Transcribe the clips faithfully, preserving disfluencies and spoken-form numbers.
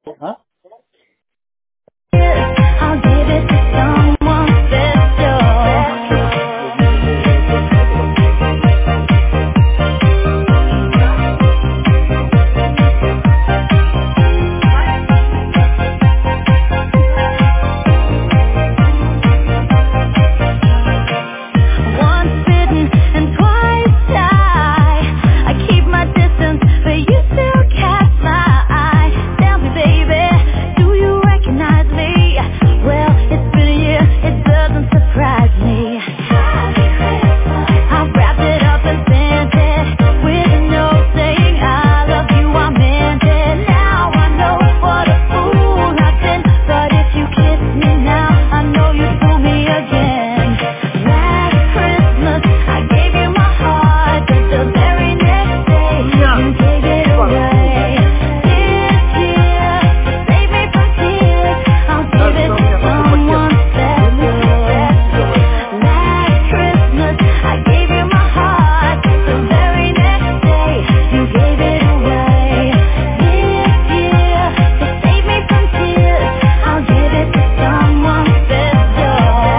А? I'll give it to someone special. Once bitten and twice shy. I keep my distance, but you still catch my eye. Tell me, baby, do you recognize me? Well, it's been a year, it doesn't surprise me. I wrapped it up and sent it with a note saying I love you, I meant it. Now I know what a fool I've been, but if you kiss me now, I know you'd fool me again. Last Christmas, I gave you my heart, but the very next day, you gave it away. This year, to save me from tears, I'll give it to someone special. Last Christmas, I gave you my heart, the very next day, you gave it away. This year, to save me from tears, I'll give it to someone special.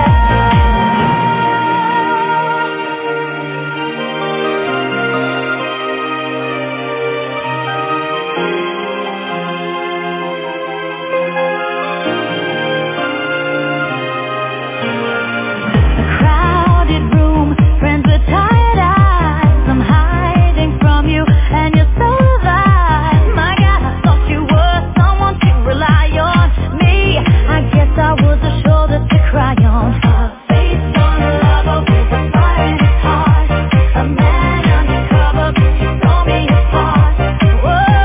A crowded room, friends with tired eyes. I'm hiding from you, and you're so alive. My God, I thought you were someone to rely on. Me, I guess I was a shoulder to cry on. A face on a lover with a fire in his heart. A man undercover, you tore me apart. Whoa,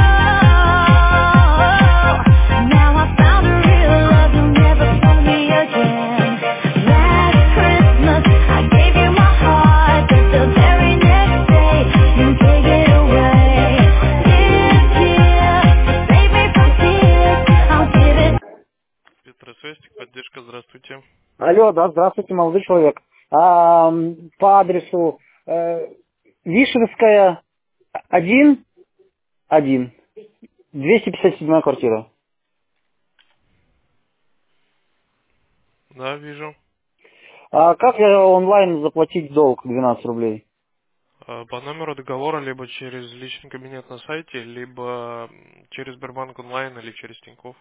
now I found a real love, you'll never fool me again. Last Christmas, I gave you my heart, but the very next day, you gave it away. This year, to save me from tears, I'll give it. Петросвестик, поддержка, здравствуйте. Алло, да, здравствуйте, молодой человек. А, м, по адресу э, Вишенская один, один, двести пятьдесят седьмая квартира. Да, вижу. А как я онлайн заплатить долг двенадцать рублей? А, По номеру договора либо через личный кабинет на сайте, либо м, через Сбербанк онлайн или через Тинькофф.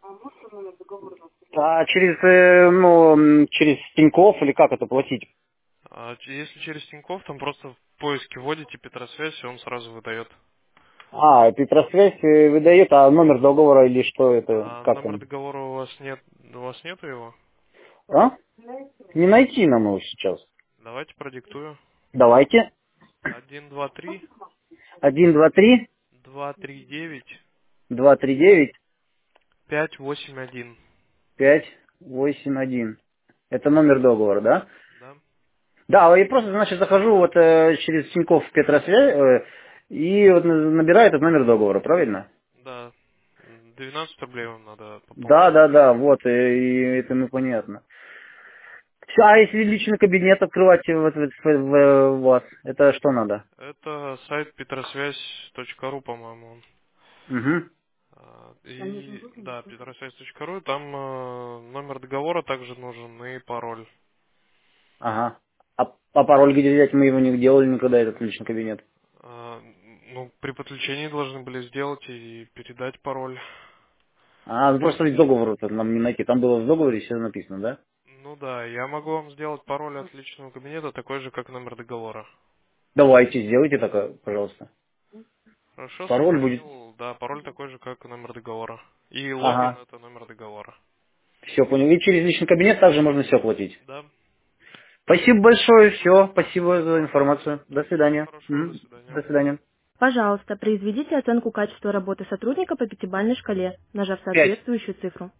А через, э, ну, м, через Тинькофф или как это платить? А ч- Если через Тинькофф, там просто в поиске вводите Петросвязь, и он сразу выдает. А, Петросвязь э, выдает, а номер договора или что это, А как номер там? договора у вас нет, у вас нету его? А? Не найти нам его сейчас. Давайте продиктую. Давайте. Один, два, три, Один, два, три, два, три, девять, два, три, девять, пять, восемь, один. пять, восемь, один. Это номер договора, да? Да? Да, я просто, значит, захожу вот э, через Тинькофф в Петросвязь э, и вот на- набираю этот номер договора, правильно? Да. М, двенадцать рублей вам надо Да, пополнить. да, да, вот, э, и это ну понятно. Все, а если личный кабинет открывать вот, вот в, в- у вас, это что надо? Это сайт петросвязь точка ру, по-моему. он. Угу. А, И да, петросвязь точка ру, там э, номер договора также нужен и пароль. Ага. А, а пароль где взять? Мы его не делали никогда, этот личный кабинет. А, Ну, при подключении должны были сделать и передать пароль. А, ну просто ведь договор вот нам не найти. Там было в договоре все написано, да? Ну да, я могу вам сделать пароль от личного кабинета такой же, как номер договора. Давайте, сделайте так, э, пожалуйста. Хорошо, Пароль будет... сохранил. Да, пароль такой же, как номер договора. И логин Ага. это номер договора. Все, понял. И через личный кабинет также можно все платить. Да. Спасибо большое, все. Спасибо за информацию. До Всего свидания. хорошего, до М, свидания. До свидания. Пожалуйста, произведите оценку качества работы сотрудника по пятибалльной шкале, нажав Пять. соответствующую цифру.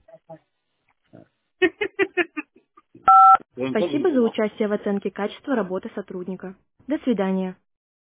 Я им тоже не Спасибо за понимал. участие в оценке качества работы сотрудника. До свидания.